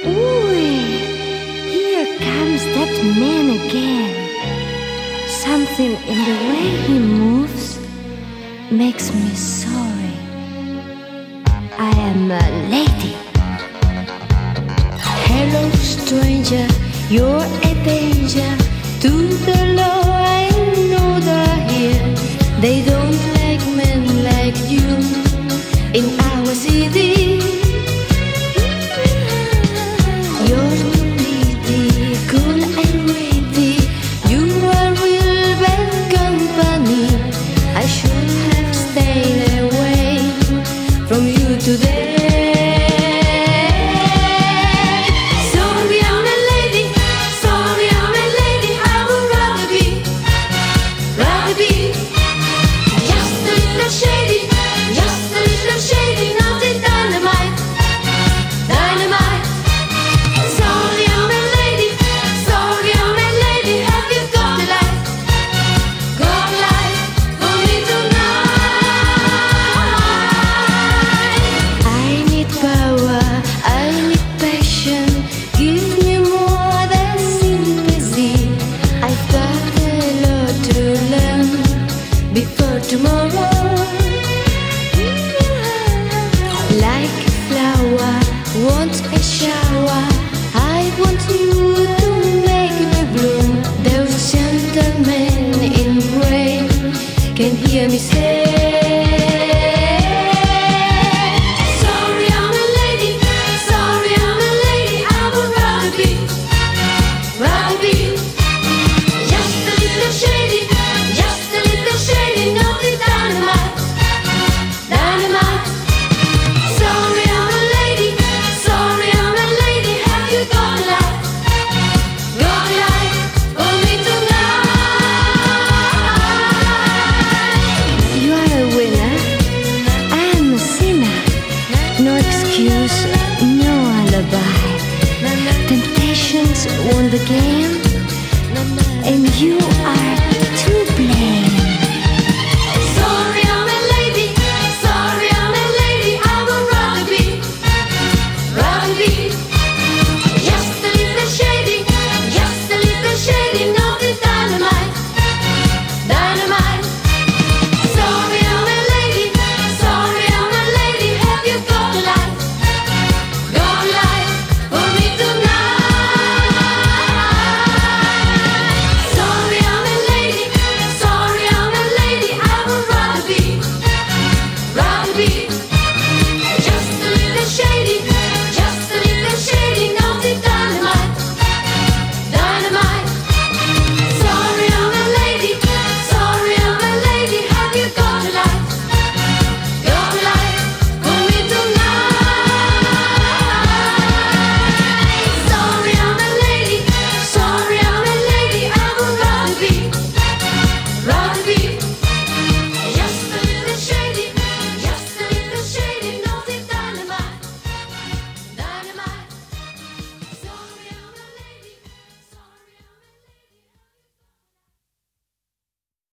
Ooh, here comes that man again. Something in the way he moves makes me sorry. I am a lady. Hello, stranger, you're a danger to the law. I know they're here. They don't like men like you in our city. You're too pretty, cool and witty. You are real bad company. I should have stayed away from you today. Sorry, I'm a lady. Sorry, I'm a lady. I would rather be just a little shady, not a dynamite. Sorry, I'm a lady. Sorry, I'm a lady. Have you got a life? Got a life for me tonight? I need power, I need passion. Give me more than sympathy. I've got a lot to learn before tomorrow. Like a flower, want a shower. I want you to make me bloom. Those gentlemen in gray can hear me say, sorry, I'm a lady. Sorry, I'm a lady. I would rather be just a little shady, not the dynamite. Sorry, I'm a lady. Sorry, I'm a lady. Have you got a life? Got a life for me tonight? You are a winner. I am a sinner. No excuse, no alibi. Temptations won the game, and you are